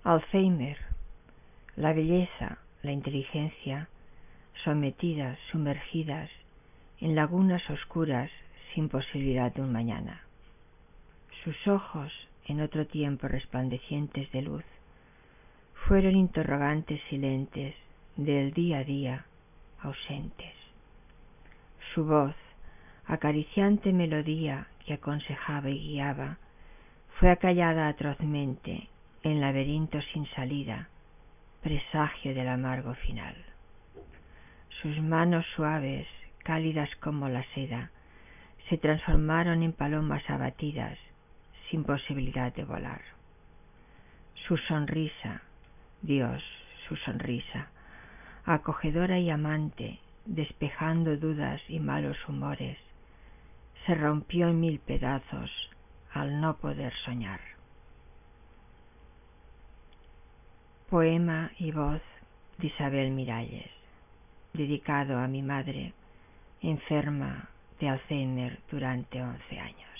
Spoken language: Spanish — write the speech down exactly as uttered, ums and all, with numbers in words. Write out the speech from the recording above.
Alzheimer, la belleza, la inteligencia, sometidas, sumergidas en lagunas oscuras sin posibilidad de un mañana. Sus ojos, en otro tiempo resplandecientes de luz, fueron interrogantes silentes del día a día ausentes. Su voz, acariciante melodía que aconsejaba y guiaba, fue acallada atrozmente en laberinto sin salida, presagio del amargo final. Sus manos suaves, cálidas como la seda, se transformaron en palomas abatidas, sin posibilidad de volar. Su sonrisa, Dios, su sonrisa, acogedora y amante, despejando dudas y malos humores, se rompió en mil pedazos al no poder soñar. Poema y voz de Isabel Miralles, dedicado a mi madre, enferma de Alzheimer durante once años.